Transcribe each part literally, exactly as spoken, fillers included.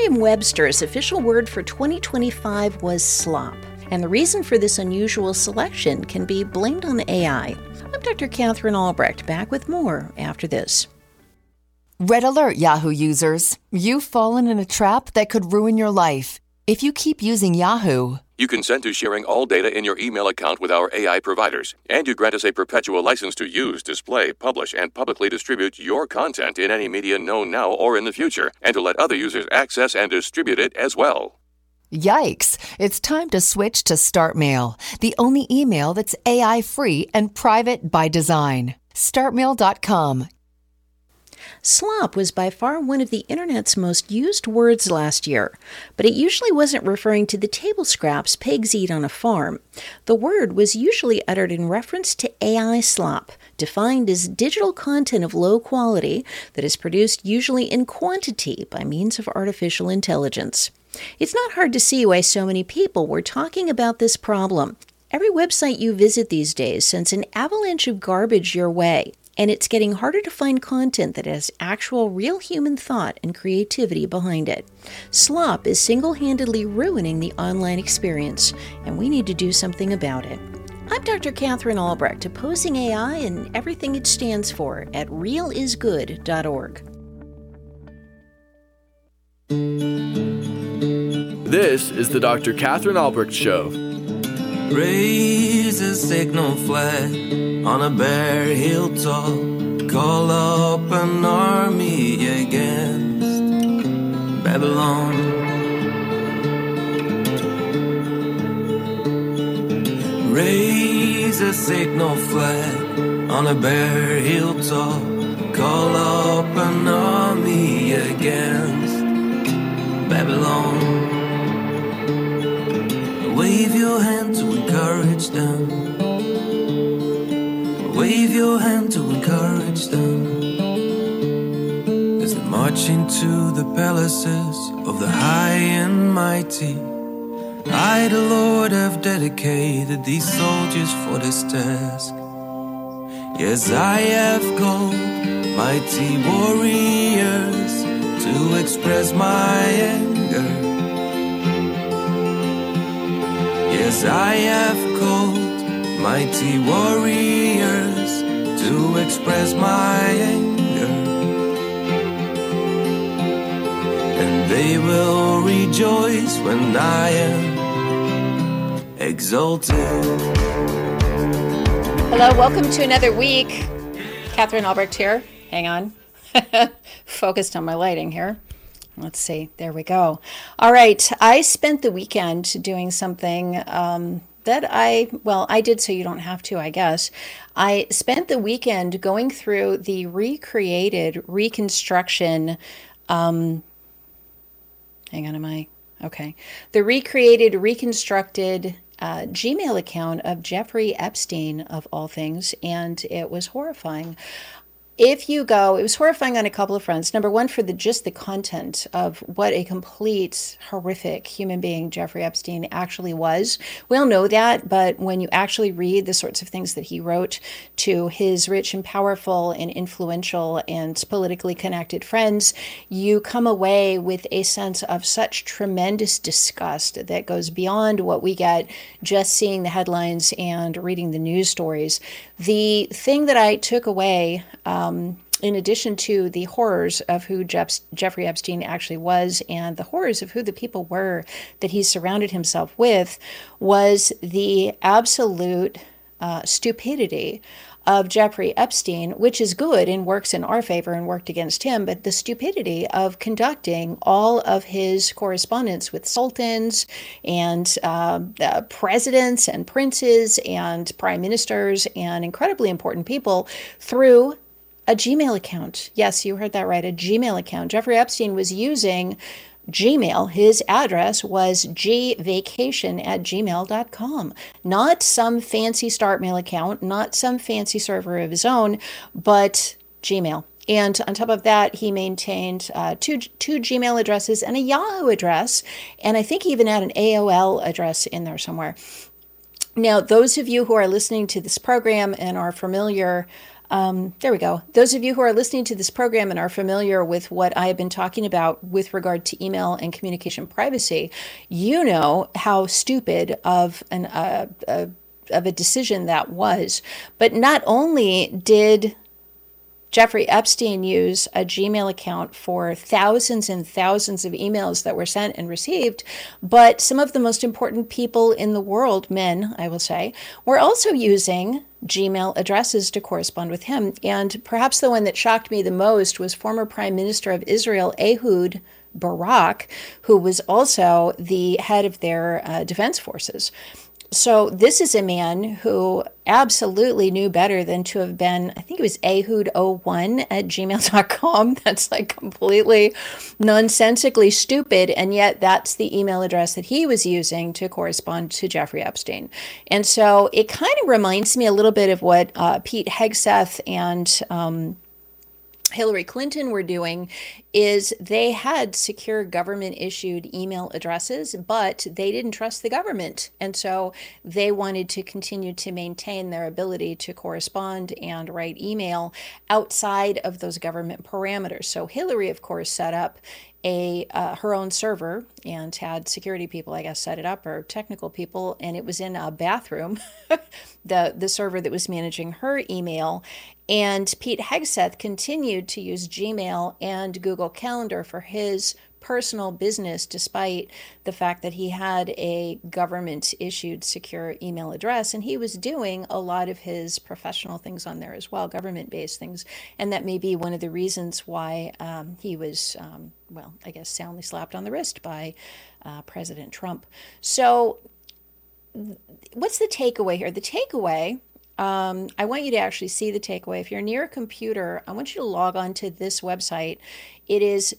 Merriam-Webster's official word for twenty twenty-five was slop, and the reason for this unusual selection can be blamed on A I. I'm Doctor Catherine Albrecht, back with more after this. Red alert, Yahoo users. You've fallen in a trap that could ruin your life. If you keep using Yahoo, you consent to sharing all data in your email account with our A I providers, and you grant us a perpetual license to use, display, publish, and publicly distribute your content in any media known now or in the future, and to let other users access and distribute it as well. Yikes! It's time to switch to StartMail, the only email that's A I-free and private by design. start mail dot com. Slop was by far one of the internet's most used words last year, but it usually wasn't referring to the table scraps pigs eat on a farm. The word was usually uttered in reference to A I slop, defined as digital content of low quality that is produced usually in quantity by means of artificial intelligence. It's not hard to see why so many people were talking about this problem. Every website you visit these days sends an avalanche of garbage your way, and it's getting harder to find content that has actual real human thought and creativity behind it. Slop is single-handedly ruining the online experience, and we need to do something about it. I'm Doctor Catherine Albrecht, opposing A I and everything it stands for at real is good dot org. This is the Doctor Catherine Albrecht Show. Raise a signal flag on a bare hilltop. Call up an army against Babylon. Raise a signal flag on a bare hilltop. Call up an army against Babylon. Wave your hand to encourage them. Wave your hand to encourage them. As they march into the palaces of the high and mighty. I, the Lord, have dedicated these soldiers for this task. Yes, I have called mighty warriors to express my anger. Yes, I have called mighty warriors to express my anger. And they will rejoice when I am exalted. Hello, welcome to another week. Catherine Albrecht here. Hang on. Focused on my lighting here. Let's see. There we go. All right. I spent the weekend doing something um, that I, well, I did so you don't have to, I guess. I spent the weekend going through the recreated reconstruction. Um, hang on, am I? Okay. The recreated, reconstructed uh, Gmail account of Jeffrey Epstein, of all things, and it was horrifying. If you go, it was horrifying on a couple of fronts. Number one, for the just the content of what a complete, horrific human being Jeffrey Epstein actually was. We all know that, but when you actually read the sorts of things that he wrote to his rich and powerful and influential and politically connected friends, you come away with a sense of such tremendous disgust that goes beyond what we get just seeing the headlines and reading the news stories. The thing that I took away, um, in addition to the horrors of who Jeff, Jeffrey Epstein actually was and the horrors of who the people were that he surrounded himself with, was the absolute uh, stupidity of Jeffrey Epstein, which is good and works in our favor and worked against him, but the stupidity of conducting all of his correspondence with sultans and uh, uh, presidents and princes and prime ministers and incredibly important people through a Gmail account. Yes, you heard that right, a Gmail account. Jeffrey Epstein was using Gmail. His address was g vacation at gmail dot com. Not some fancy StartMail account, not some fancy server of his own, but Gmail. And on top of that, he maintained uh, two two Gmail addresses and a Yahoo address, and I think he even had an A O L address in there somewhere. Now, those of you who are listening to this program and are familiar Um, there we go. Those of you who are listening to this program and are familiar with what I have been talking about with regard to email and communication privacy, you know how stupid of an uh, uh, of a decision that was. But not only did Jeffrey Epstein use a Gmail account for thousands and thousands of emails that were sent and received, but some of the most important people in the world, men, I will say, were also using Gmail addresses to correspond with him. And perhaps the one that shocked me the most was former Prime Minister of Israel, Ehud Barak, who was also the head of their uh, defense forces. So this is a man who absolutely knew better than to have been, I think it was ehud oh one at gmail dot com. That's like completely nonsensically stupid. And yet that's the email address that he was using to correspond to Jeffrey Epstein. And so it kind of reminds me a little bit of what uh, Pete Hegseth and um, Hillary Clinton were doing. Is they had secure government issued email addresses, but they didn't trust the government. And so they wanted to continue to maintain their ability to correspond and write email outside of those government parameters. So Hillary, of course, set up a uh, her own server and had security people, I guess, set it up, or technical people, and it was in a bathroom, the the server that was managing her email. And Pete Hegseth continued to use Gmail and Google Calendar for his personal business, despite the fact that he had a government-issued secure email address. And he was doing a lot of his professional things on there as well, government-based things. And that may be one of the reasons why um, he was, um, well, I guess, soundly slapped on the wrist by uh, President Trump. So what's the takeaway here? The takeaway... Um, I want you to actually see the takeaway. If you're near a computer, I want you to log on to this website. It is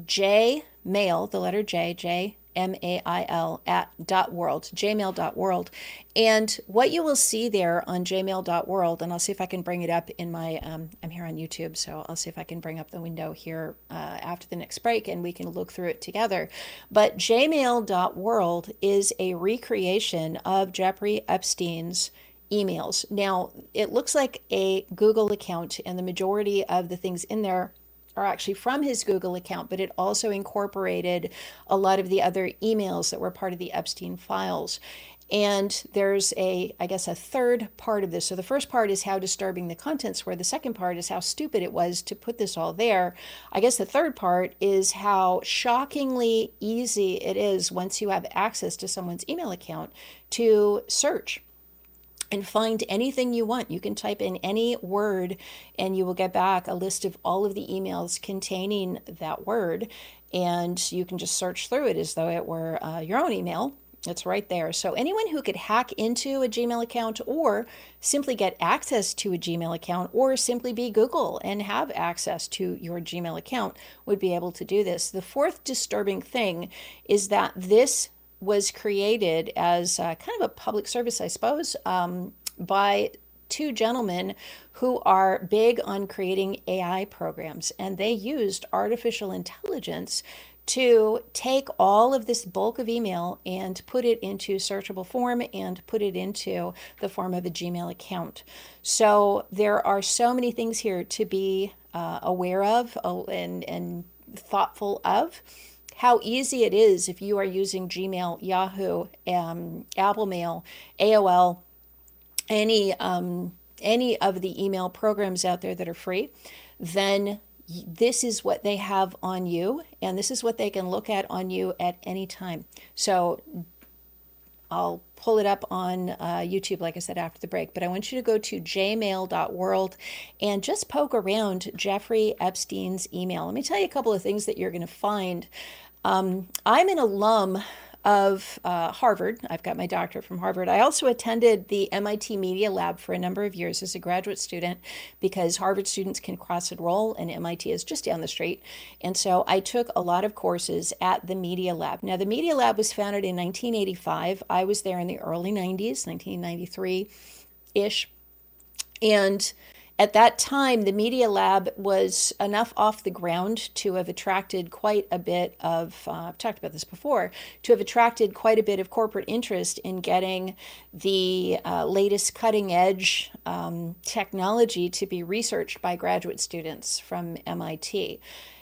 jmail, the letter J, J M A I L, at dot world, jmail dot world. And what you will see there on jmail dot world, and I'll see if I can bring it up in my, um, I'm here on YouTube, so I'll see if I can bring up the window here uh, after the next break and we can look through it together. But jmail dot world is a recreation of Jeffrey Epstein's emails. Now, it looks like a Google account, and the majority of the things in there are actually from his Google account, but it also incorporated a lot of the other emails that were part of the Epstein files. And there's a, I guess, a third part of this. So the first part is how disturbing the contents were. The second part is how stupid it was to put this all there. I guess the third part is how shockingly easy it is once you have access to someone's email account to search and find anything you want. You can type in any word and you will get back a list of all of the emails containing that word. And you can just search through it as though it were uh, your own email. It's right there. So anyone who could hack into a Gmail account or simply get access to a Gmail account or simply be Google and have access to your Gmail account would be able to do this. The fourth disturbing thing is that this was created as uh, kind of a public service, I suppose, um, by two gentlemen who are big on creating A I programs. And they used artificial intelligence to take all of this bulk of email and put it into searchable form and put it into the form of a Gmail account. So there are so many things here to be uh, aware of uh, and, and thoughtful of. How easy it is if you are using Gmail, Yahoo, um, Apple Mail, A O L, any um, any of the email programs out there that are free, then this is what they have on you, and this is what they can look at on you at any time. So I'll pull it up on uh, YouTube, like I said, after the break. But I want you to go to jmail dot world and just poke around Jeffrey Epstein's email. Let me tell you a couple of things that you're going to find. Um, I'm an alum of uh, Harvard. I've got my doctorate from Harvard. I also attended the M I T Media Lab for a number of years as a graduate student because Harvard students can cross-enroll and M I T is just down the street. And so I took a lot of courses at the Media Lab. Now, the Media Lab was founded in nineteen eighty-five. I was there in the early nineties, nineteen ninety-three-ish. And At that time, the Media Lab was enough off the ground to have attracted quite a bit of, uh, I've talked about this before, to have attracted quite a bit of corporate interest in getting the uh, latest cutting edge um, technology to be researched by graduate students from M I T.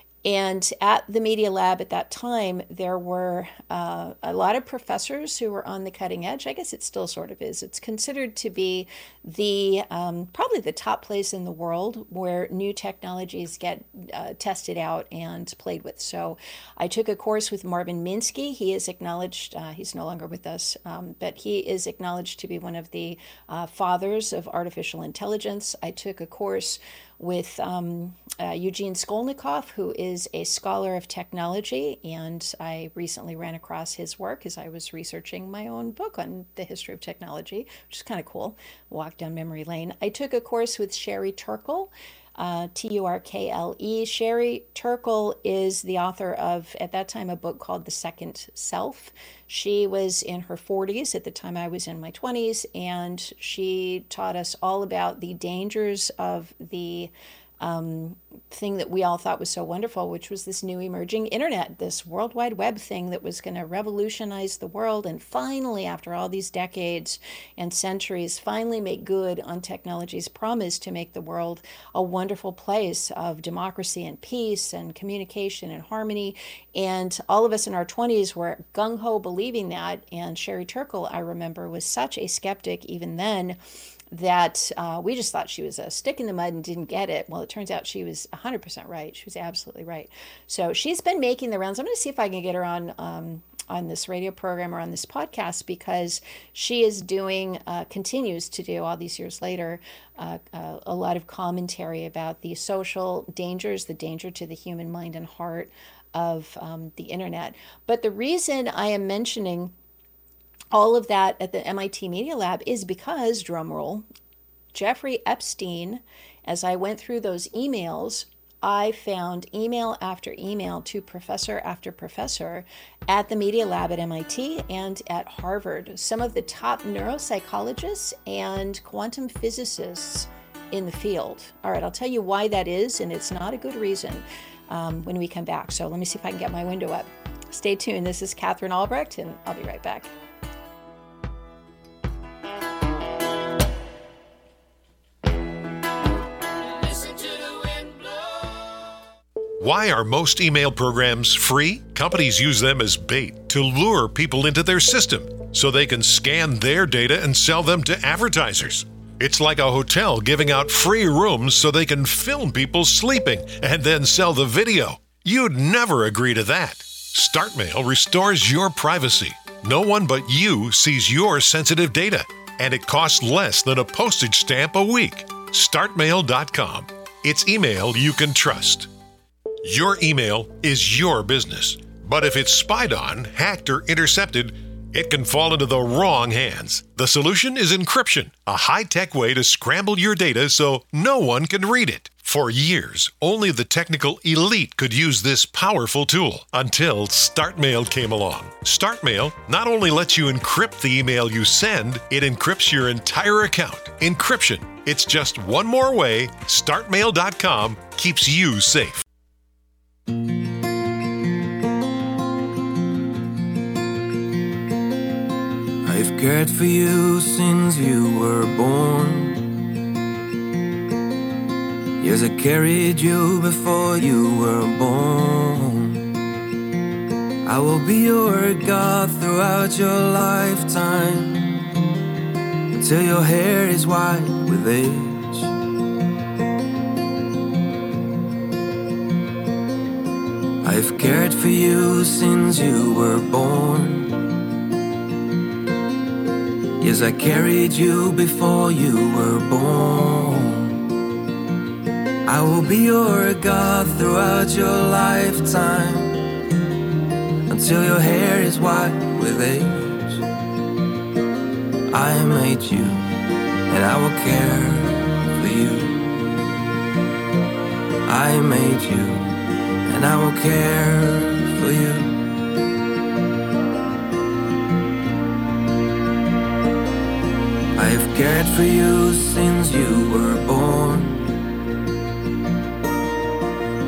And at the Media Lab at that time, there were uh, a lot of professors who were on the cutting edge. I guess it still sort of is. It's considered to be the um, probably the top place in the world where new technologies get uh, tested out and played with. So I took a course with Marvin Minsky. He is acknowledged, uh, he's no longer with us, um, but he is acknowledged to be one of the uh, fathers of artificial intelligence. I took a course with um, uh, Eugene Skolnikov, who is a scholar of technology, and I recently ran across his work as I was researching my own book on the history of technology, which is kind of cool. Walk down memory lane. I took a course with Sherry Turkle, uh, T U R K L E. Sherry Turkle is the author of, at that time, a book called The Second Self. She was in her forties at the time I was in my twenties, and she taught us all about the dangers of the um, thing that we all thought was so wonderful, which was this new emerging internet, this World Wide Web thing that was going to revolutionize the world and finally, after all these decades and centuries, finally make good on technology's promise to make the world a wonderful place of democracy and peace and communication and harmony. And all of us in our twenties were gung-ho believing that, and Sherry Turkle, I remember, was such a skeptic even then that uh, we just thought she was a stick in the mud and didn't get it. Well, it turns out she was one hundred percent right. She was absolutely right. So she's been making the rounds. I'm going to see if I can get her on um, on this radio program or on this podcast, because she is doing, uh, continues to do all these years later, uh, uh, a lot of commentary about the social dangers, the danger to the human mind and heart of um, the internet. But the reason I am mentioning all of that at the M I T Media Lab is because, drumroll, Jeffrey Epstein, as I went through those emails, I found email after email to professor after professor at the Media Lab at M I T and at Harvard, some of the top neuropsychologists and quantum physicists in the field. All right, I'll tell you why that is, and it's not a good reason um, when we come back. So let me see if I can get my window up. Stay tuned. This is Catherine Albrecht, and I'll be right back. Why are most email programs free? Companies use them as bait to lure people into their system so they can scan their data and sell them to advertisers. It's like a hotel giving out free rooms so they can film people sleeping and then sell the video. You'd never agree to that. StartMail restores your privacy. No one but you sees your sensitive data, and it costs less than a postage stamp a week. start mail dot com. It's email you can trust. Your email is your business, but if it's spied on, hacked, or intercepted, it can fall into the wrong hands. The solution is encryption, a high-tech way to scramble your data so no one can read it. For years, only the technical elite could use this powerful tool until StartMail came along. StartMail not only lets you encrypt the email you send, it encrypts your entire account. Encryption. It's just one more way start mail dot com keeps you safe. I've cared for you since you were born. Yes, I carried you before you were born. I will be your God throughout your lifetime, until your hair is white with age. I've cared for you since you were born. Yes, I carried you before you were born. I will be your God throughout your lifetime, until your hair is white with age. I made you, and I will care for you. I made you, and I will care for you. I've cared for you since you were born.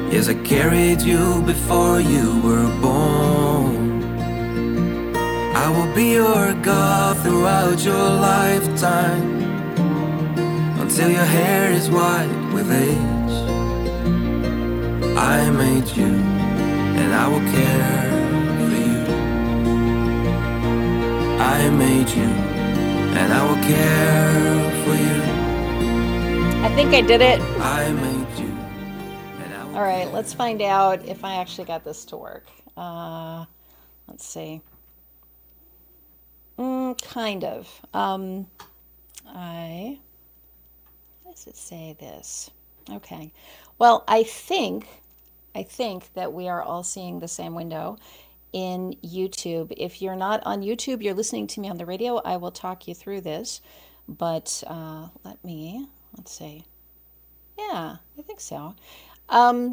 Yes, I carried you before you were born. I will be your God throughout your lifetime, until your hair is white with age. I made you, and I will care for you. I made you, and I will care for you. I think I did it. I made you, and I will All right, care. let's find out if I actually got this to work. Uh, let's see. Mm, kind of. Um, I, what does it say this? Okay. Well, I think, I think that we are all seeing the same window in YouTube. If you're not on YouTube, you're listening to me on the radio, I will talk you through this. But uh, let me, let's see. Yeah, I think so. Um,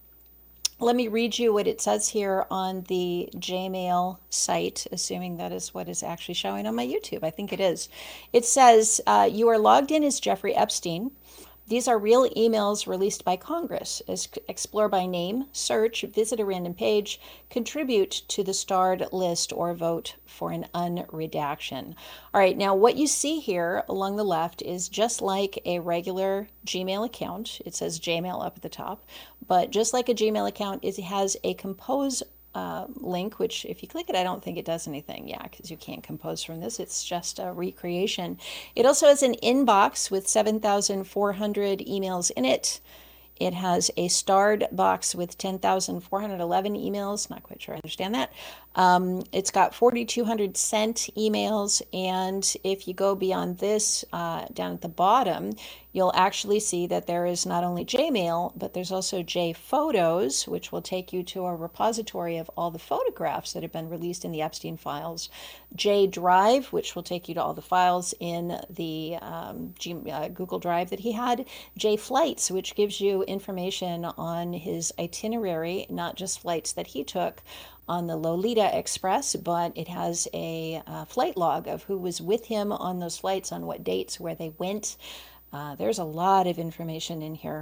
let me read you what it says here on the Gmail site, assuming that is what is actually showing on my YouTube. I think it is. It says, uh, you are logged in as Jeffrey Epstein. These are real emails released by Congress. As explore by name, search, visit a random page, contribute to the starred list, or vote for an unredaction. All right, now what you see here along the left is just like a regular Gmail account. It says Gmail up at the top, but just like a Gmail account, it has a compose Uh, link, which if you click it, I don't think it does anything. Yeah, because you can't compose from this. It's just a recreation. It also has an inbox with seven thousand four hundred emails in it. It has a starred box with ten thousand four hundred eleven emails. Not quite sure I understand that. Um, it's got four thousand two hundred sent emails. And if you go beyond this, uh, down at the bottom, you'll actually see that there is not only Jmail, but there's also JPhotos, which will take you to a repository of all the photographs that have been released in the Epstein files. JDrive, which will take you to all the files in the um, G, uh, Google Drive that he had. JFlights, which gives you information on his itinerary, not just flights that he took on the Lolita Express, but it has a uh, flight log of who was with him on those flights, on what dates, where they went. Uh, there's a lot of information in here.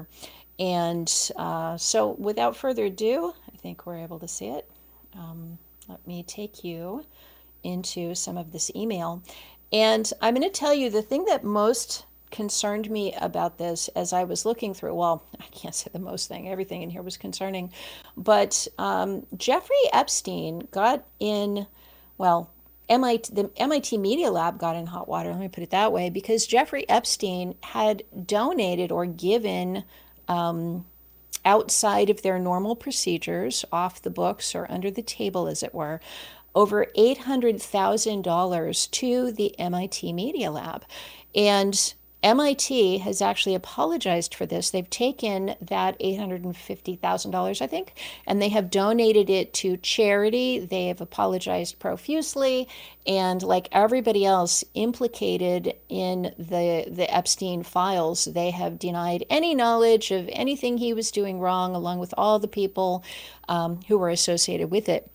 And uh, so without further ado, I think we're able to see it. Um, let me take you into some of this email. And I'm going to tell you the thing that most concerned me about this as I was looking through, well, I can't say the most thing, everything in here was concerning, but um, Jeffrey Epstein got in, well, M I T, the M I T Media Lab got in hot water, let me put it that way, because Jeffrey Epstein had donated or given um, outside of their normal procedures, off the books or under the table, as it were, over eight hundred thousand dollars to the M I T Media Lab. And M I T has actually apologized for this. They've taken that eight hundred fifty thousand dollars, I think, and they have donated it to charity. They have apologized profusely, and like everybody else implicated in the, the Epstein files, they have denied any knowledge of anything he was doing wrong, along with all the people um, who were associated with it.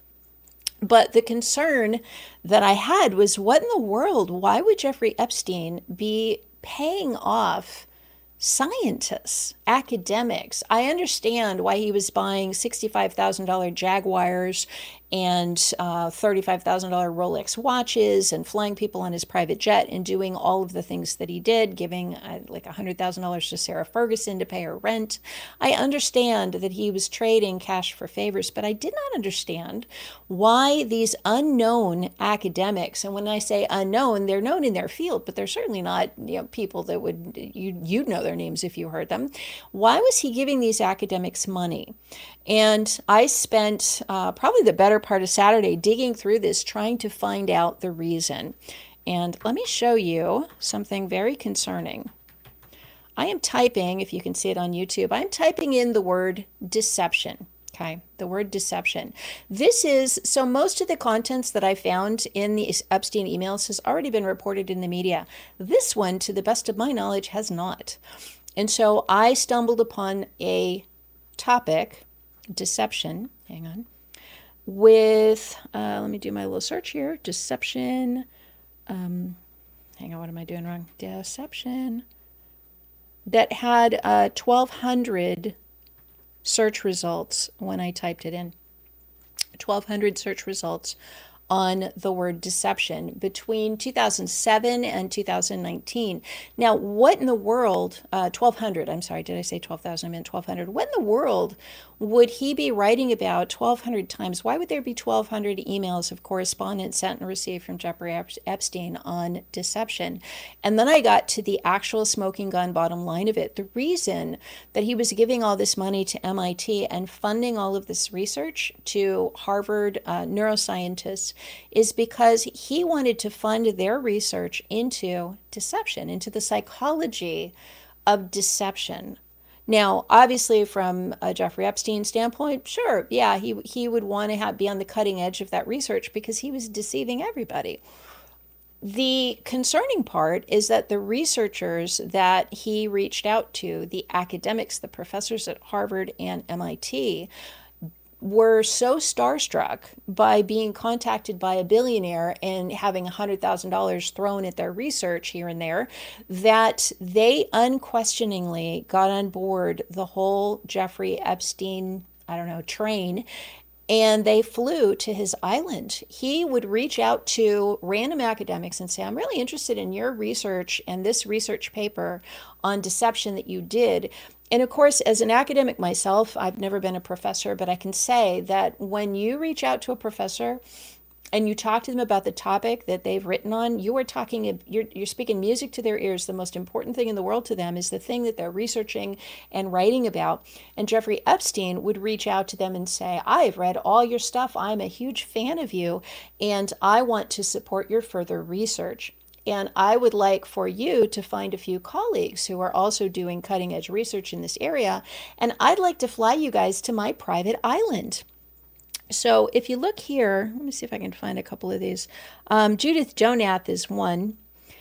But the concern that I had was, what in the world? Why would Jeffrey Epstein be paying off scientists, academics? I understand why he was buying sixty-five thousand dollars Jaguars and uh, thirty-five thousand dollars Rolex watches and flying people on his private jet and doing all of the things that he did, giving uh, like one hundred thousand dollars to Sarah Ferguson to pay her rent. I understand that he was trading cash for favors, but I did not understand why these unknown academics, and when I say unknown, they're known in their field, but they're certainly not, you know, people that would, you, you'd know their names if you heard them. Why was he giving these academics money? And I spent uh, probably the better part of Saturday digging through this, trying to find out the reason. And let me show you something very concerning. I am typing, if you can see it on YouTube, I'm typing in the word deception. Okay, the word deception. This is, so most of the contents that I found in the Epstein emails has already been reported in the media. This one, to the best of my knowledge, has not. And so I stumbled upon a topic, deception, hang on, with, uh, let me do my little search here, deception, um, hang on, what am I doing wrong? Deception, that had uh, twelve hundred search results when I typed it in. twelve hundred search results on the word deception between two thousand seven and two thousand nineteen. Now, what in the world, uh, twelve hundred, I'm sorry, did I say twelve thousand? I meant twelve hundred. What in the world would he be writing about twelve hundred times? Why would there be twelve hundred emails of correspondence sent and received from Jeffrey Epstein on deception? And then I got to the actual smoking gun bottom line of it. The reason that he was giving all this money to M I T and funding all of this research to Harvard uh, neuroscientists is because he wanted to fund their research into deception, into the psychology of deception. Now, obviously, from a Jeffrey Epstein standpoint, sure, yeah, he he would want to have, be on the cutting edge of that research because he was deceiving everybody. The concerning part is that the researchers that he reached out to, the academics, the professors at Harvard and M I T, were so starstruck by being contacted by a billionaire and having one hundred thousand dollars thrown at their research here and there that they unquestioningly got on board the whole Jeffrey Epstein, I don't know, train, and they flew to his island. He would reach out to random academics and say, I'm really interested in your research and this research paper on deception that you did. And of course, as an academic myself, I've never been a professor, but I can say that when you reach out to a professor and you talk to them about the topic that they've written on, you are talking, you're, you're speaking music to their ears. The most important thing in the world to them is the thing that they're researching and writing about. And Jeffrey Epstein would reach out to them and say, I've read all your stuff. I'm a huge fan of you, and I want to support your further research. And I would like for you to find a few colleagues who are also doing cutting edge research in this area. And I'd like to fly you guys to my private island. So if you look here, let me see if I can find a couple of these. Um, Judith Jonath is one.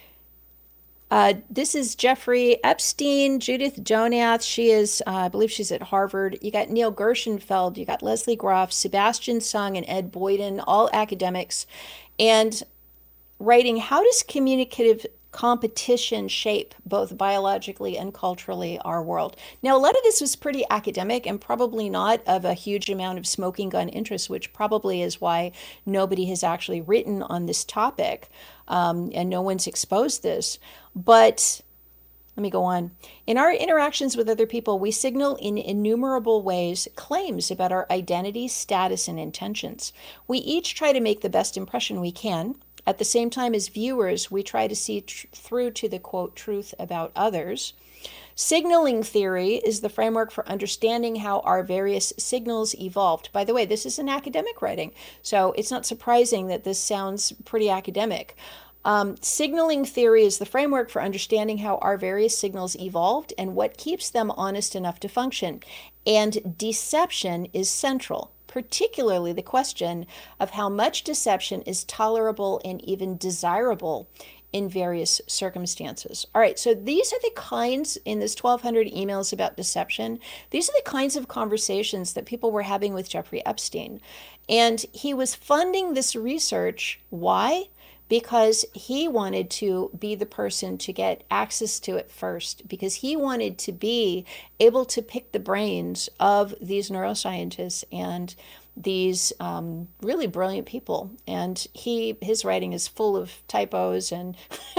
Uh, this is Jeffrey Epstein, Judith Jonath. She is, uh, I believe she's at Harvard. You got Neil Gershenfeld, you got Leslie Groff, Sebastian Sung, and Ed Boyden, all academics. And writing, how does communicative competition shape both biologically and culturally our world? Now, a lot of this was pretty academic and probably not of a huge amount of smoking gun interest, which probably is why nobody has actually written on this topic, um, and no one's exposed this. But let me go on. In our interactions with other people, we signal in innumerable ways claims about our identity, status, and intentions. We each try to make the best impression we can. At the same time, as viewers, we try to see tr- through to the, quote, truth about others. Signaling theory is the framework for understanding how our various signals evolved. By the way, this is an academic writing, so it's not surprising that this sounds pretty academic. Um, signaling theory is the framework for understanding how our various signals evolved and what keeps them honest enough to function. And deception is central, particularly the question of how much deception is tolerable and even desirable in various circumstances. All right, so these are the kinds, in this twelve hundred emails about deception, these are the kinds of conversations that people were having with Jeffrey Epstein. And he was funding this research. Why? Because he wanted to be the person to get access to it first, because he wanted to be able to pick the brains of these neuroscientists and these um, really brilliant people. And he his writing is full of typos, and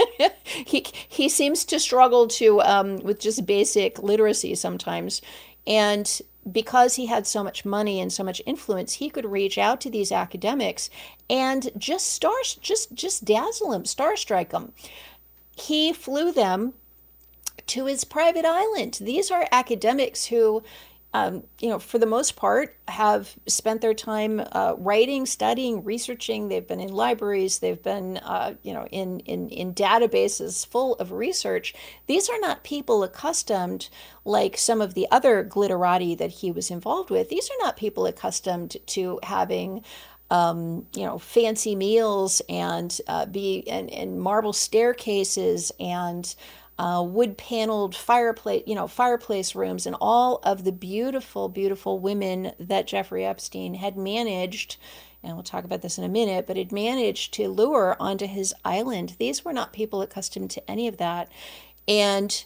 he he seems to struggle to um, with just basic literacy sometimes. And because he had so much money and so much influence, he could reach out to these academics and just star, just just dazzle them, starstrike them. He flew them to his private island. These are academics who, um, you know, for the most part, have spent their time uh, writing, studying, researching. They've been in libraries. They've been, uh, you know, in, in in databases full of research. These are not people accustomed, like some of the other glitterati that he was involved with. These are not people accustomed to having, um, you know, fancy meals and uh, be and, and marble staircases and Uh, wood-paneled fireplace, you know, fireplace rooms, and all of the beautiful, beautiful women that Jeffrey Epstein had managed, and we'll talk about this in a minute, but had managed to lure onto his island. These were not people accustomed to any of that. And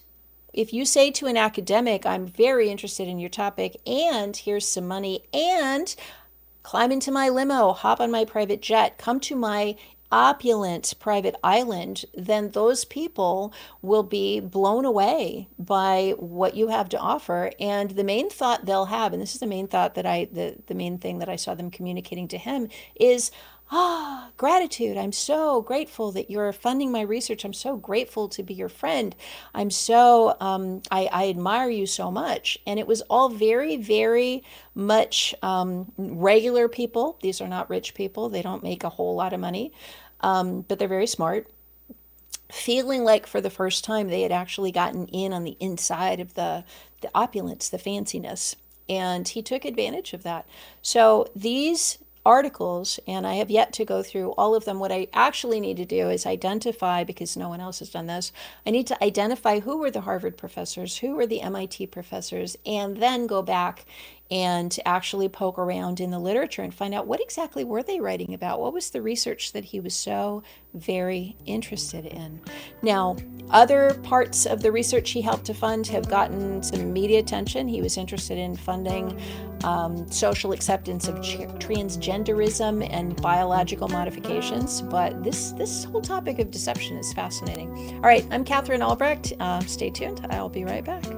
if you say to an academic, I'm very interested in your topic, and here's some money, and climb into my limo, hop on my private jet, come to my opulent private island, then those people will be blown away by what you have to offer. And the main thought they'll have, and this is the main thought that I, the, the main thing that I saw them communicating to him is, ah, gratitude. I'm so grateful that you're funding my research. I'm so grateful to be your friend. I'm so, um, I, I admire you so much. And it was all very, very much um, regular people. These are not rich people. They don't make a whole lot of money, um, but they're very smart. Feeling like for the first time they had actually gotten in on the inside of the, the opulence, the fanciness. And he took advantage of that. So these articles, and I have yet to go through all of them. What I actually need to do is identify, because no one else has done this, I need to identify who were the Harvard professors, who were the M I T professors, and then go back and actually poke around in the literature and find out what exactly were they writing about? What was the research that he was so very interested in? Now, other parts of the research he helped to fund have gotten some media attention. He was interested in funding um, social acceptance of ch- transgenderism and biological modifications, but this, this whole topic of deception is fascinating. All right, I'm Catherine Albrecht. Uh, stay tuned. I'll be right back.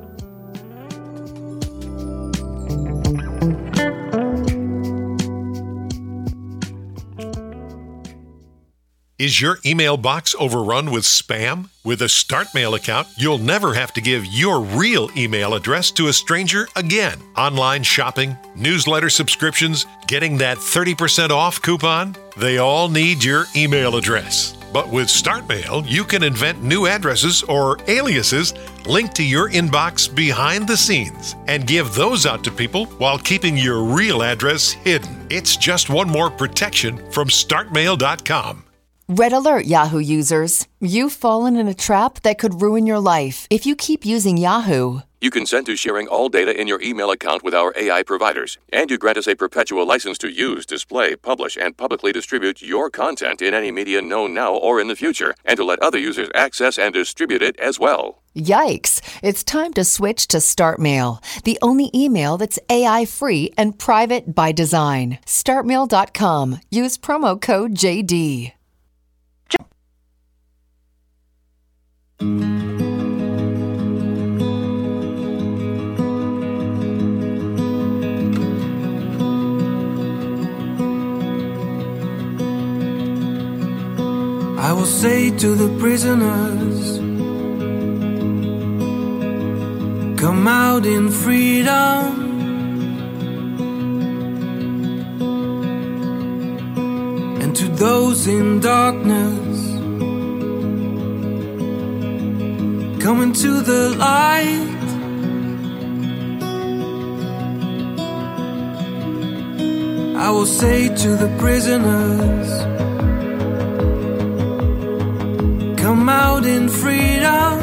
Is your email box overrun with spam? With a StartMail account, you'll never have to give your real email address to a stranger again. Online shopping, newsletter subscriptions, getting that thirty percent off coupon, they all need your email address. But with StartMail, you can invent new addresses or aliases linked to your inbox behind the scenes and give those out to people while keeping your real address hidden. It's just one more protection from start mail dot com. Red alert, Yahoo users. You've fallen in a trap that could ruin your life if you keep using Yahoo. You consent to sharing all data in your email account with our A I providers, and you grant us a perpetual license to use, display, publish, and publicly distribute your content in any media known now or in the future, and to let other users access and distribute it as well. Yikes! It's time to switch to StartMail, the only email that's A I-free and private by design. start mail dot com. Use promo code J D. I will say to the prisoners, come out in freedom. And to those in darkness, come into the light. I will say to the prisoners, come out in freedom.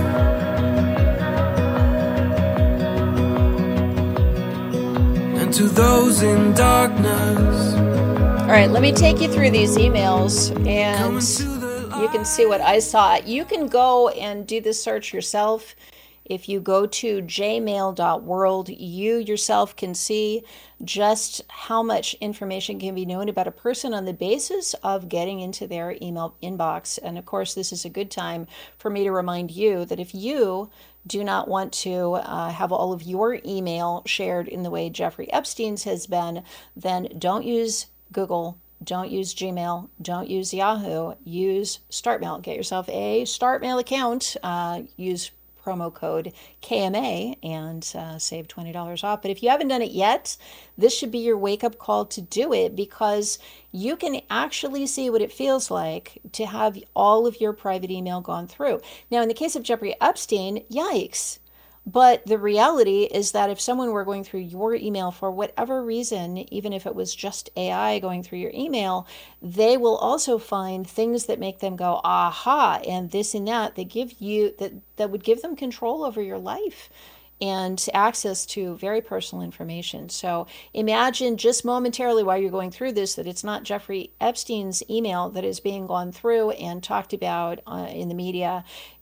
And to those in darkness. All right, let me take you through these emails, and you can see what I saw. You can go and do this search yourself. If you go to j mail dot world, you yourself can see just how much information can be known about a person on the basis of getting into their email inbox. And of course, this is a good time for me to remind you that if you do not want to uh, have all of your email shared in the way Jeffrey Epstein's has been, then don't use Google. Don't use Gmail. Don't use Yahoo. Use StartMail. Get yourself a StartMail account. Uh, use promo code K M A and uh, save twenty dollars off. But if you haven't done it yet, this should be your wake-up call to do it, because you can actually see what it feels like to have all of your private email gone through. Now, in the case of Jeffrey Epstein, yikes. But the reality is that if someone were going through your email for whatever reason, even if it was just A I going through your email, they will also find things that make them go, aha, and this and that, that give you, that, that would give them control over your life and access to very personal information. So imagine just momentarily while you're going through this that it's not Jeffrey Epstein's email that is being gone through and talked about uh, in the media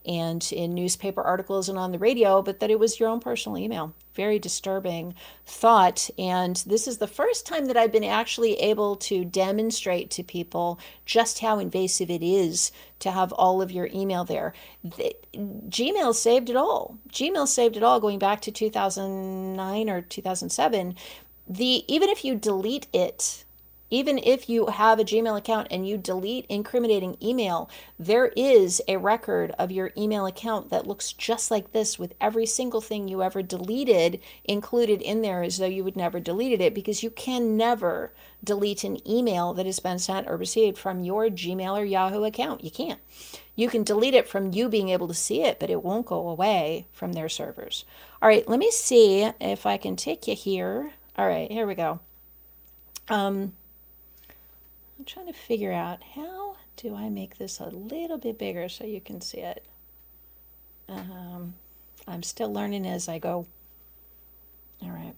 and in newspaper articles and on the radio, but that it was your own personal email. Very disturbing thought. And this is the first time that I've been actually able to demonstrate to people just how invasive it is to have all of your email there. The, Gmail saved it all. Gmail saved it all going back to two thousand nine or two thousand seven. The, even if you delete it, even if you have a Gmail account and you delete incriminating email, there is a record of your email account that looks just like this with every single thing you ever deleted included in there as though you would never deleted it, because you can never delete an email that has been sent or received from your Gmail or Yahoo account. You can't. You can delete it from you being able to see it, but it won't go away from their servers. All right, let me see if I can take you here. All right, here we go. Um, I'm trying to figure out how do I make this a little bit bigger so you can see it. Um, I'm still learning as I go. All right.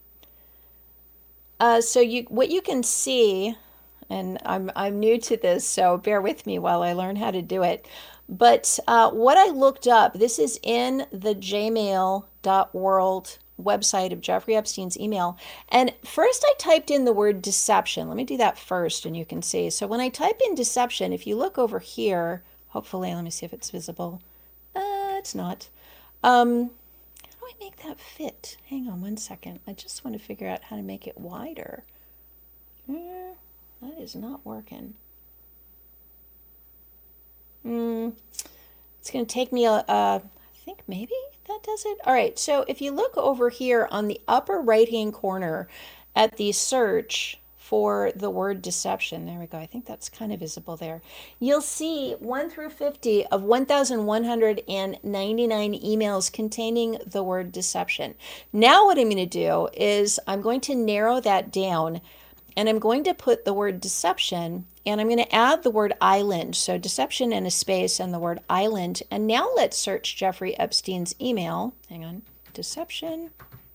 Uh, so you, what you can see, and I'm I'm new to this, so bear with me while I learn how to do it. But uh, what I looked up, this is in the jmail dot world website of Jeffrey Epstein's email. And first I typed in the word deception. Let me do that first and you can see. So when I type in deception, if you look over here, hopefully, let me see if it's visible. Uh, it's not. Um, how do I make that fit? Hang on one second. I just want to figure out how to make it wider. Uh, that is not working. Mm, it's going to take me a, a, I think maybe that does it. All right, so if you look over here on the upper right-hand corner at the search for the word deception, there we go. I think that's kind of visible there. You'll see one through fifty of one thousand one hundred ninety-nine emails containing the word deception. Now what I'm going to do is I'm going to narrow that down, and I'm going to put the word deception, and I'm going to add the word island. So deception and a space and the word island. And now let's search Jeffrey Epstein's email. Hang on. Deception,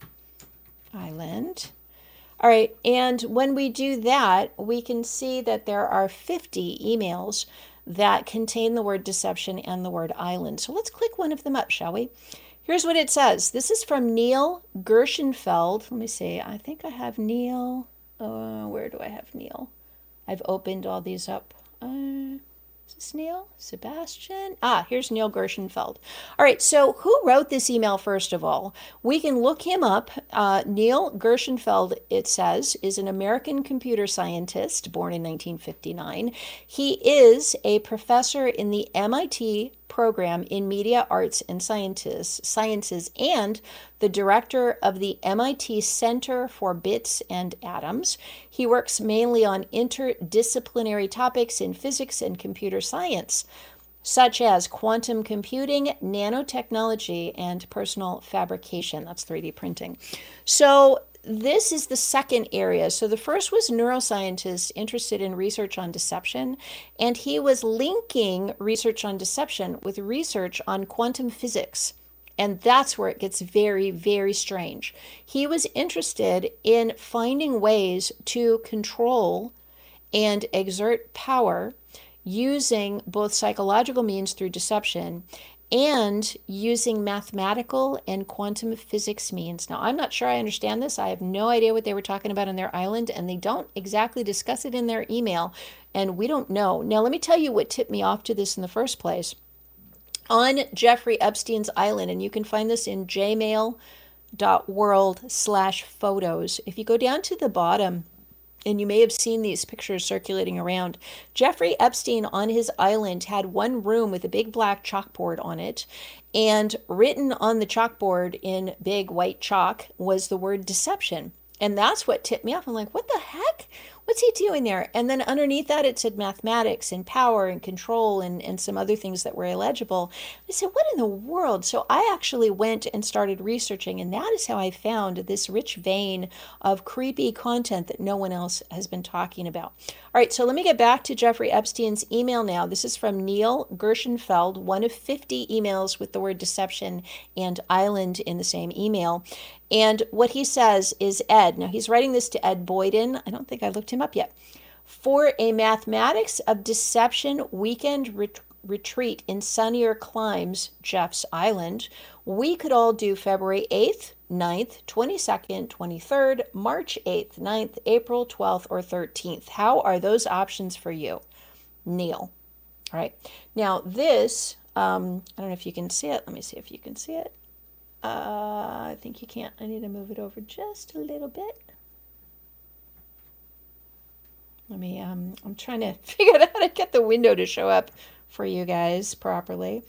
island. All right. And when we do that, we can see that there are fifty emails that contain the word deception and the word island. So let's click one of them up, shall we? Here's what it says. This is from Neil Gershenfeld. Let me see. I think I have Neil. Uh, where do I have Neil? I've opened all these up. Uh, is this Neil? Sebastian? Ah, here's Neil Gershenfeld. All right, so who wrote this email first of all? We can look him up. Uh, Neil Gershenfeld, it says, is an American computer scientist born in nineteen fifty-nine. He is a professor in the M I T program in media arts and sciences, sciences and the director of the M I T Center for Bits and Atoms. He works mainly on interdisciplinary topics in physics and computer science, such as quantum computing, nanotechnology, and personal fabrication. That's three D printing. So this is the second area. So the first was neuroscientists interested in research on deception, and he was linking research on deception with research on quantum physics. And that's where it gets very, very strange. He was interested in finding ways to control and exert power using both psychological means through deception and using mathematical and quantum physics means. Now, I'm not sure I understand this. I have no idea what they were talking about on their island, and they don't exactly discuss it in their email, and we don't know. Now, let me tell you what tipped me off to this in the first place. On Jeffrey Epstein's island, and you can find this in jmail dot world slash photos. If you go down to the bottom, and you may have seen these pictures circulating around, Jeffrey Epstein on his island had one room with a big black chalkboard on it, and written on the chalkboard in big white chalk was the word deception. And that's what tipped me off. I'm like, what the heck? What's he doing there? And then underneath that, it said mathematics and power and control and, and some other things that were illegible. I said, what in the world? So I actually went and started researching, and that is how I found this rich vein of creepy content that no one else has been talking about. All right, so let me get back to Jeffrey Epstein's email now. This is from Neil Gershenfeld, one of fifty emails with the word deception and island in the same email. And what he says is Ed. Now, he's writing this to Ed Boyden. I don't think I looked him up yet. For a Mathematics of Deception weekend ret- retreat in sunnier climes, Jeff's Island. We could all do February eighth, ninth, twenty-second, twenty-third, March eighth, ninth, April twelfth, or thirteenth. How are those options for you? Neil. All right. Now this, um, I don't know if you can see it. Let me see if you can see it. Uh, I think you can't. I need to move it over just a little bit. Let me, um, I'm trying to figure out how to get the window to show up for you guys properly.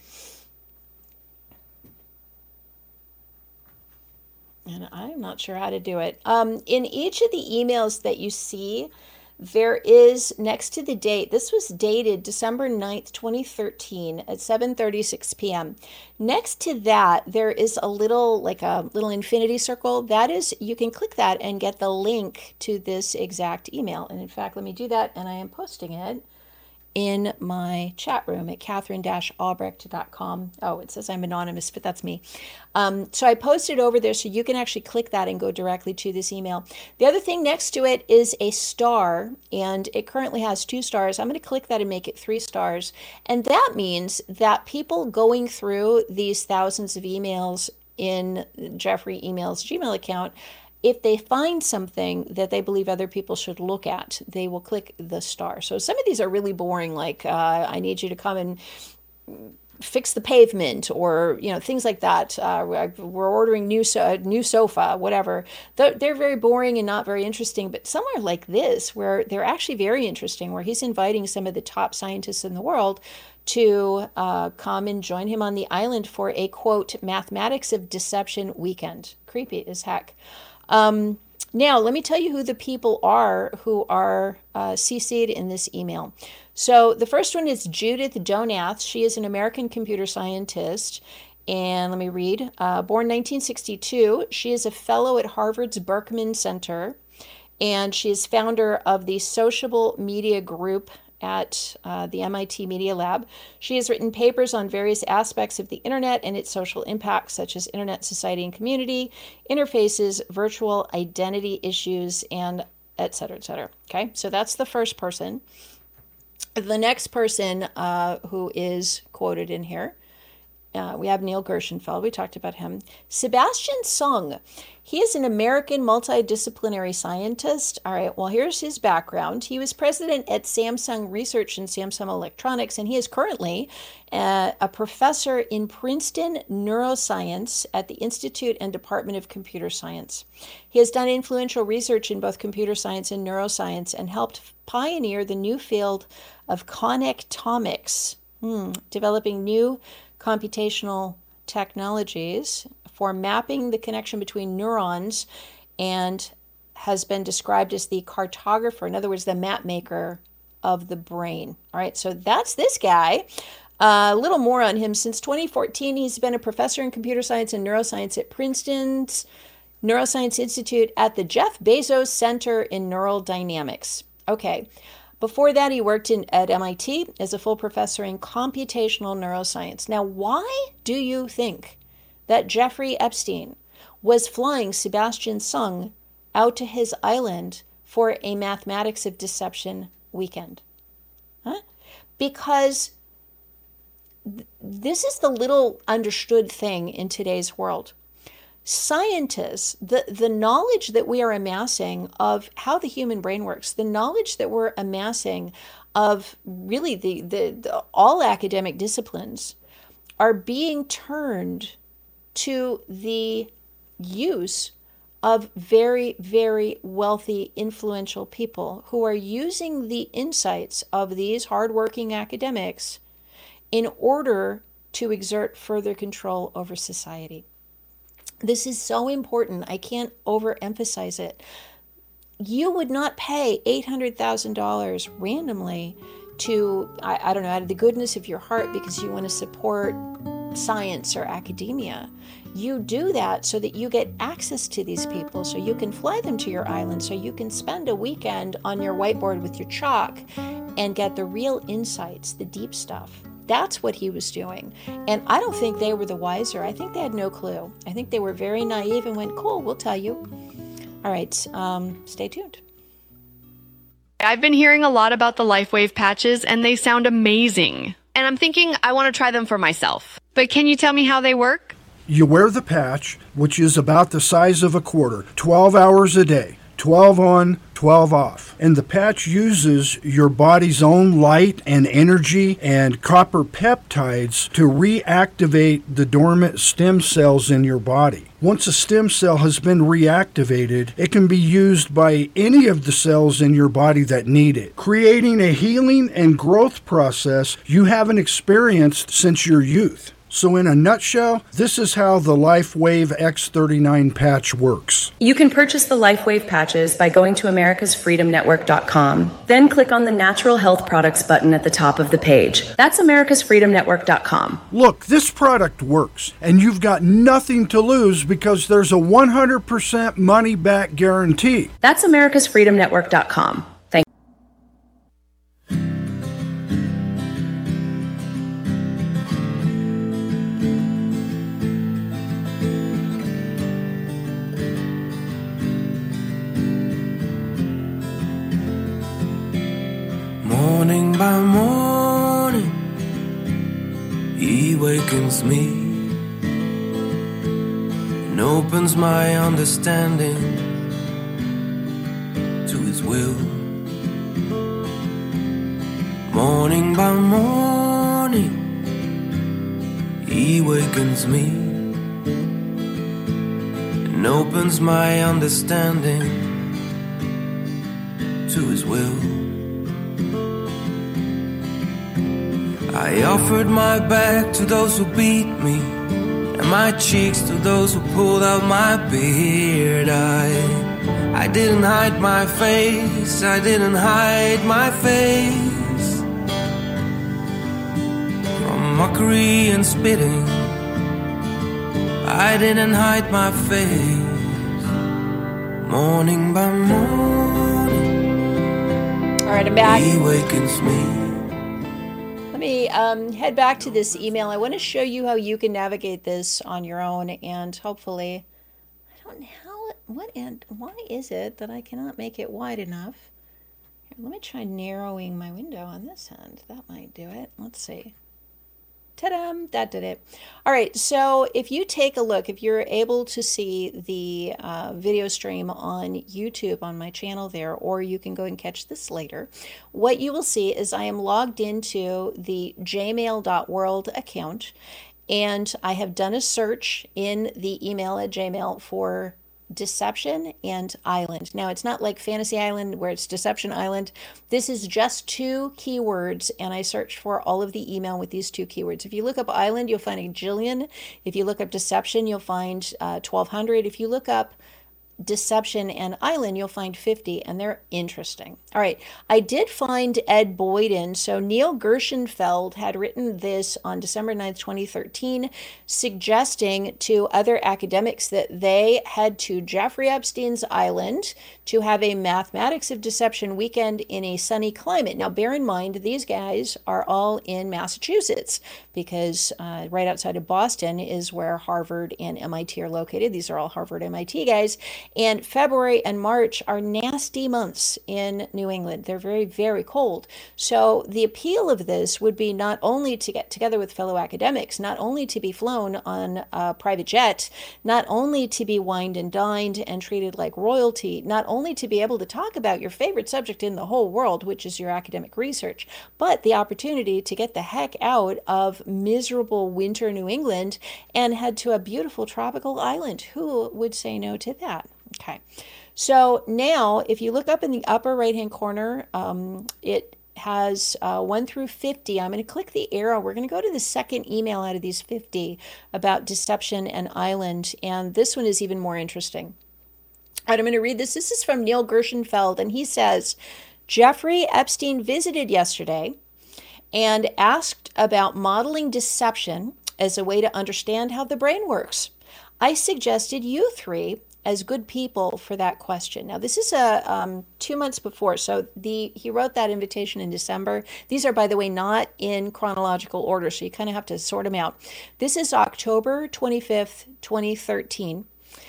And I'm not sure how to do it. Um, in each of the emails that you see, there is next to the date, this was dated December ninth, twenty thirteen at seven thirty-six p.m. Next to that, there is a little, like a little infinity circle. That is, you can click that and get the link to this exact email. And in fact, let me do that. And I am posting it in my chat room at catherine dash albrecht dot com. Oh, it says I'm anonymous, but that's me. Um, so I posted over there so you can actually click that and go directly to this email. The other thing next to it is a star, and it currently has two stars. I'm going to click that and make it three stars. And that means that people going through these thousands of emails in Jeffrey Email's Gmail account, if they find something that they believe other people should look at, they will click the star. So some of these are really boring, like uh, I need you to come and fix the pavement, or you know, things like that. Uh, we're ordering new so- new sofa, whatever. They're, they're very boring and not very interesting. But some are like this, where they're actually very interesting, where he's inviting some of the top scientists in the world to uh, come and join him on the island for a, quote, mathematics of deception weekend. Creepy as heck. Um, now, let me tell you who the people are who are uh, C C'd in this email. So the first one is Judith Donath. She is an American computer scientist. And let me read. Uh, born nineteen sixty-two, she is a fellow at Harvard's Berkman Center. And she is founder of the Sociable Media Group at uh, the M I T Media Lab. She has written papers on various aspects of the internet and its social impacts, such as internet society and community, interfaces, virtual identity issues, and et cetera, et cetera. Okay, so that's the first person. The next person uh, who is quoted in here, uh, we have Neil Gershenfeld. We talked about him. Sebastian Sung. He is an American multidisciplinary scientist. All right, well, here's his background. He was president at Samsung Research and Samsung Electronics, and he is currently uh, a professor in Princeton Neuroscience at the Institute and Department of Computer Science. He has done influential research in both computer science and neuroscience and helped pioneer the new field of connectomics, hmm, developing new computational technologies for mapping the connection between neurons, and has been described as the cartographer, in other words, the map maker of the brain. All right, so that's this guy. Uh, a little more on him. Since twenty fourteen, he's been a professor in computer science and neuroscience at Princeton's Neuroscience Institute at the Jeff Bezos Center in Neural Dynamics. Okay. Before that, he worked in, at M I T as a full professor in computational neuroscience. Now, why do you think that Jeffrey Epstein was flying Sebastian Sung out to his island for a mathematics of deception weekend? Huh? Because th- this is the little understood thing in today's world. Scientists, the, the knowledge that we are amassing of how the human brain works, the knowledge that we're amassing of really the, the, the all academic disciplines are being turned to the use of very, very wealthy, influential people who are using the insights of these hardworking academics in order to exert further control over society. This is so important. I can't overemphasize it. You would not pay eight hundred thousand dollars randomly to, I, I don't know, out of the goodness of your heart because you want to support science or academia. You do that so that you get access to these people, so you can fly them to your island, so you can spend a weekend on your whiteboard with your chalk and get the real insights, the deep stuff. That's what he was doing. And I don't think they were the wiser. I think they had no clue. I think they were very naive and went, cool, we'll tell you. All right, um, stay tuned. I've been hearing a lot about the LifeWave patches, and they sound amazing. and I'm thinking I want to try them for myself. But can you tell me how they work? You wear the patch, which is about the size of a quarter, twelve hours a day, twelve on, twelve off. And the patch uses your body's own light and energy and copper peptides to reactivate the dormant stem cells in your body. Once a stem cell has been reactivated, it can be used by any of the cells in your body that need it, creating a healing and growth process you haven't experienced since your youth. So in a nutshell, this is how the LifeWave X thirty-nine patch works. You can purchase the LifeWave patches by going to americas freedom network dot com. Then click on the Natural Health Products button at the top of the page. That's americas freedom network dot com. Look, this product works, and you've got nothing to lose because there's a one hundred percent money-back guarantee. That's americas freedom network dot com. Thank you. Morning by morning, He wakens me and opens my understanding to His will. Morning by morning, He wakens me and opens my understanding to His will. I offered my back to those who beat me, and my cheeks to those who pulled out my beard. I, I didn't hide my face, I didn't hide my face from mockery and spitting. I didn't hide my face. Morning by morning, all right, I'm back. He wakens me. Let me um, head back to this email. I want to show you how you can navigate this on your own, and hopefully, I don't know how, what, and why is it that I cannot make it wide enough? Here, let me try narrowing my window on this end. That might do it. Let's see. Ta-da! That did it. All right, so if you take a look, if you're able to see the uh, video stream on YouTube on my channel there, or you can go and catch this later, what you will see is I am logged into the jmail dot world account, and I have done a search in the email at Gmail for Deception and Island. Now, it's not like Fantasy Island where it's Deception Island. This is just two keywords, and I searched for all of the email with these two keywords. If you look up Island, you'll find a jillion. If you look up Deception, you'll find uh, twelve hundred. If you look up Deception and Island, you'll find fifty, and they're interesting. All right, I did find Ed Boyden. So Neil Gershenfeld had written this on December ninth, twenty thirteen, suggesting to other academics that they head to Jeffrey Epstein's island to have a Mathematics of Deception weekend in a sunny climate. Now, bear in mind, these guys are all in Massachusetts, because uh, right outside of Boston is where Harvard and M I T are located. These are all Harvard M I T guys. And February and March are nasty months in New England. They're very, very cold. So the appeal of this would be not only to get together with fellow academics, not only to be flown on a private jet, not only to be wined and dined and treated like royalty, not only to be able to talk about your favorite subject in the whole world, which is your academic research, but the opportunity to get the heck out of miserable winter New England and head to a beautiful tropical island. Who would say no to that? Okay, so now if you look up in the upper right hand corner, um, it has uh, one through fifty. I'm going to click the arrow. We're going to go to the second email out of these fifty about Deception and Island, and this one is even more interesting. All right, I'm going to read this. This is from Neil Gershenfeld, and he says, Jeffrey Epstein visited yesterday and asked about modeling deception as a way to understand how the brain works. I suggested you three as good people for that question. Now, this is a um, two months before, so the he wrote that invitation in December. These are, by the way, not in chronological order, so you kind of have to sort them out. This is October twenty-fifth, twenty thirteen.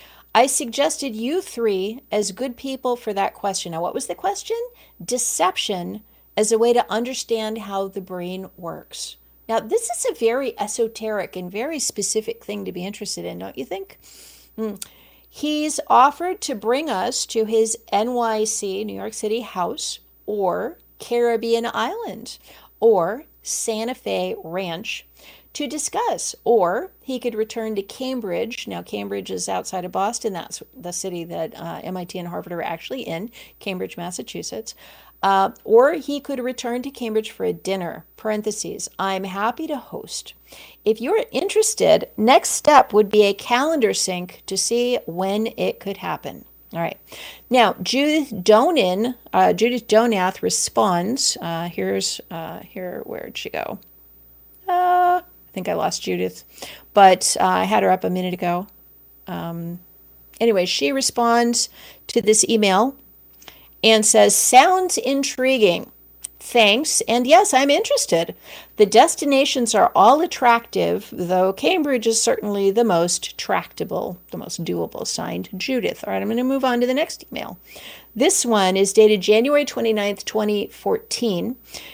I suggested you three as good people for that question. Now, what was the question? Deception as a way to understand how the brain works. Now, this is a very esoteric and very specific thing to be interested in, don't you think? Hmm. He's offered to bring us to his N Y C, New York City house, or Caribbean island, or Santa Fe Ranch to discuss. Or he could return to Cambridge. Now, Cambridge is outside of Boston. That's the city that uh, M I T and Harvard are actually in, Cambridge, Massachusetts. Uh, or he could return to Cambridge for a dinner. Parentheses, I'm happy to host. If you're interested, next step would be a calendar sync to see when it could happen. All right. Now, Judith Donan, uh, Judith Donath responds. Uh, here's, uh, here, where'd she go? Uh, I think I lost Judith, but uh, I had her up a minute ago. Um, anyway, she responds to this email and says, sounds intriguing. Thanks. And yes, I'm interested. The destinations are all attractive, though Cambridge is certainly the most tractable, the most doable. Signed, Judith. All right, I'm going to move on to the next email. This one is dated January twenty-ninth, twenty fourteen.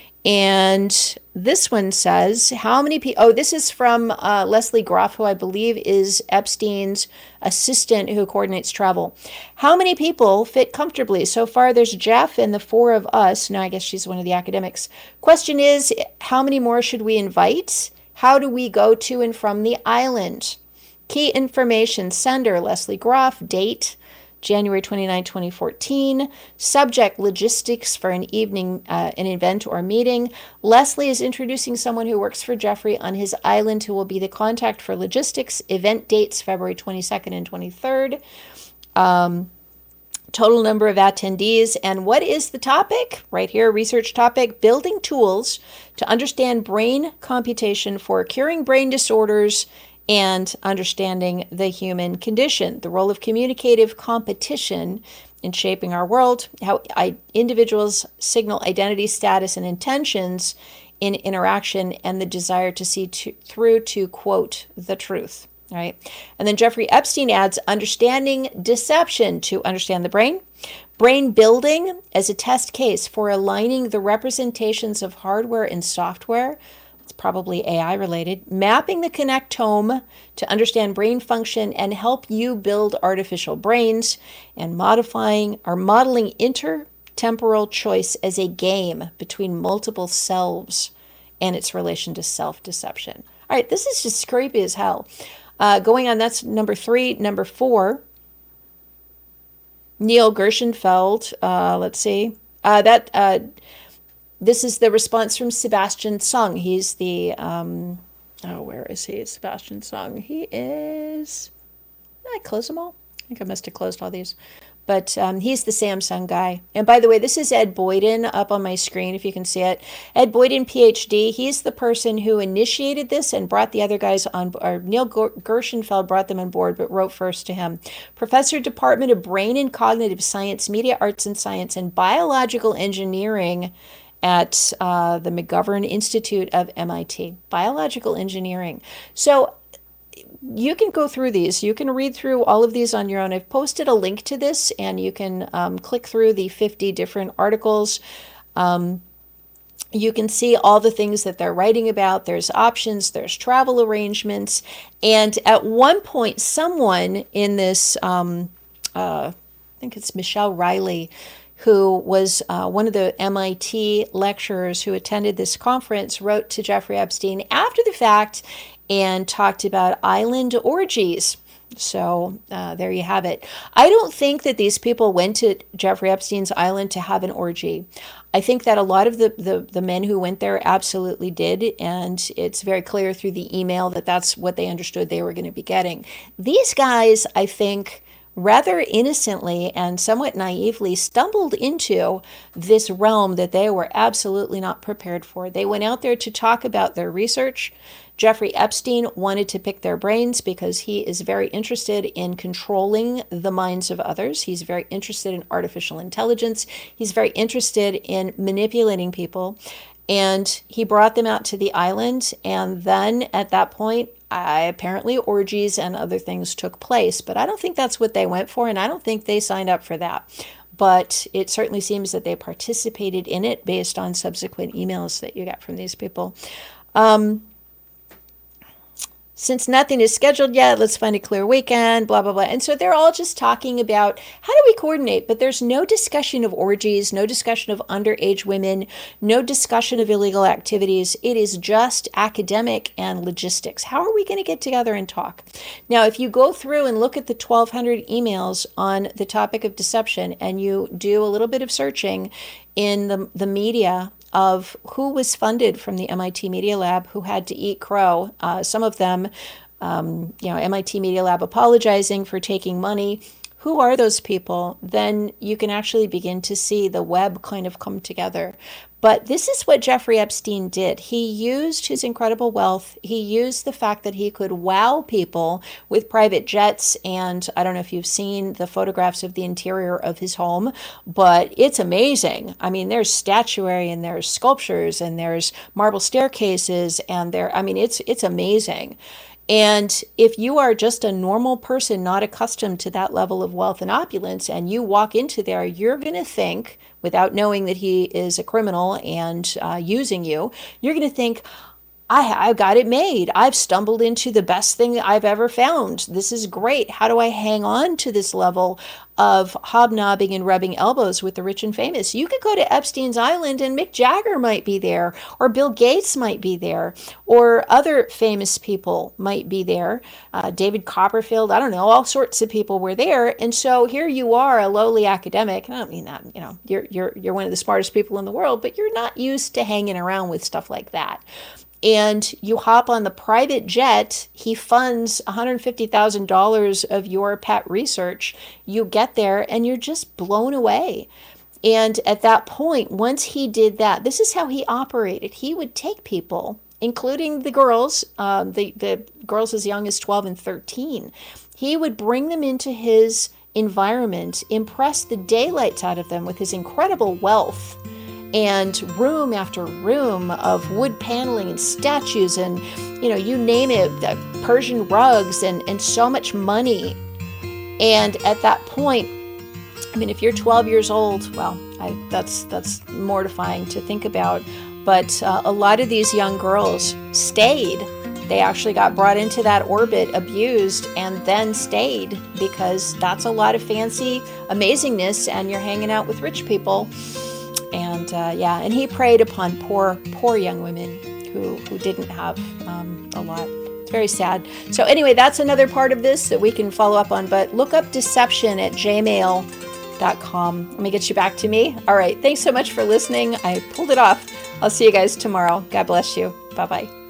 And this one says, how many people, oh, this is from uh, Leslie Groff, who I believe is Epstein's assistant who coordinates travel. How many people fit comfortably? So far, there's Jeff and the four of us. Now, I guess she's one of the academics. Question is, how many more should we invite? How do we go to and from the island? Key information, sender, Leslie Groff, date, January twenty-ninth, twenty fourteen. Subject, logistics for an evening, uh, an event or meeting. Leslie is introducing someone who works for Jeffrey on his island who will be the contact for logistics. Event dates, February twenty-second and twenty-third. Um, total number of attendees. And what is the topic? Right here, research topic, building tools to understand brain computation for curing brain disorders and understanding the human condition, the role of communicative competition in shaping our world, how I, individuals signal identity, status, and intentions in interaction, and the desire to see to, through to, quote, the truth, right? And then Jeffrey Epstein adds, understanding deception to understand the brain, brain building as a test case for aligning the representations of hardware and software. It's probably A I related. Mapping the connectome to understand brain function and help you build artificial brains, and modifying or modeling intertemporal choice as a game between multiple selves and its relation to self-deception. All right, this is just creepy as hell. Uh, going on, that's number three. Number four, Neil Gershenfeld. Uh, let's see. Uh, that... Uh, This is the response from Sebastian Sung. He's the, um, oh, where is he? Sebastian Sung. He is, did I close them all? I think I must have closed all these. But um, he's the Samsung guy. And by the way, this is Ed Boyden up on my screen, if you can see it. Ed Boyden, P H D. He's the person who initiated this and brought the other guys on, or Neil Gershenfeld brought them on board, but wrote first to him. Professor, Department of Brain and Cognitive Science, Media Arts and Science, and Biological Engineering at uh, the McGovern Institute of M I T, biological engineering. So you can go through these. You can read through all of these on your own. I've posted a link to this, and you can um, click through the fifty different articles. Um, you can see all the things that they're writing about. There's options, there's travel arrangements. And at one point, someone in this, um, uh, I think it's Michelle Riley, who was uh, one of the M I T lecturers who attended this conference, wrote to Jeffrey Epstein after the fact and talked about island orgies. So uh, there you have it. I don't think that these people went to Jeffrey Epstein's island to have an orgy. I think that a lot of the, the, the men who went there absolutely did, and it's very clear through the email that that's what they understood they were going to be getting. These guys, I think, rather innocently and somewhat naively stumbled into this realm that they were absolutely not prepared for. They went out there to talk about their research. Jeffrey Epstein wanted to pick their brains because he is very interested in controlling the minds of others. He's very interested in artificial intelligence. He's very interested in manipulating people. And he brought them out to the island, and then at that point, I, apparently orgies and other things took place. But I don't think that's what they went for, and I don't think they signed up for that. But it certainly seems that they participated in it based on subsequent emails that you got from these people. Um, Since nothing is scheduled yet, let's find a clear weekend, blah, blah, blah. And so they're all just talking about how do we coordinate? But there's no discussion of orgies, no discussion of underage women, no discussion of illegal activities. It is just academic and logistics. How are we going to get together and talk? Now, if you go through and look at the twelve hundred emails on the topic of deception and you do a little bit of searching in the, the media of who was funded from the M I T Media Lab, who had to eat crow. Uh, some of them, um, you know, M I T Media Lab apologizing for taking money. Who are those people? Then you can actually begin to see the web kind of come together. But this is what Jeffrey Epstein did. He used his incredible wealth. He used the fact that he could wow people with private jets. And I don't know if you've seen the photographs of the interior of his home, but it's amazing. I mean, there's statuary and there's sculptures and there's marble staircases and there, I mean, it's it's amazing. And if you are just a normal person, not accustomed to that level of wealth and opulence, and you walk into there, you're going to think, without knowing that he is a criminal and uh, using you, you're going to think, I, I've got it made. I've stumbled into the best thing that I've ever found. This is great. How do I hang on to this level of hobnobbing and rubbing elbows with the rich and famous? You could go to Epstein's Island and Mick Jagger might be there, or Bill Gates might be there, or other famous people might be there. Uh, David Copperfield, I don't know, all sorts of people were there. And so here you are, a lowly academic. I don't mean that, you know, you're you're you're one of the smartest people in the world, but you're not used to hanging around with stuff like that. And you hop on the private jet, he funds one hundred fifty thousand dollars of your pet research. You get there and you're just blown away. And at that point, once he did that, this is how he operated. He would take people, including the girls, um, the, the girls as young as twelve and thirteen. He would bring them into his environment, impress the daylights out of them with his incredible wealth, and room after room of wood paneling and statues and, you know, you name it, the Persian rugs and, and so much money. And at that point, I mean, if you're twelve years old, well, I, that's that's mortifying to think about. But uh, a lot of these young girls stayed. They actually got brought into that orbit, abused, and then stayed because that's a lot of fancy amazingness and you're hanging out with rich people. And uh, yeah, and he preyed upon poor, poor young women who, who didn't have um, a lot. It's very sad. So anyway, that's another part of this that we can follow up on. But look up deception at gmail dot com. Let me get you back to me. All right. Thanks so much for listening. I pulled it off. I'll see you guys tomorrow. God bless you. Bye-bye.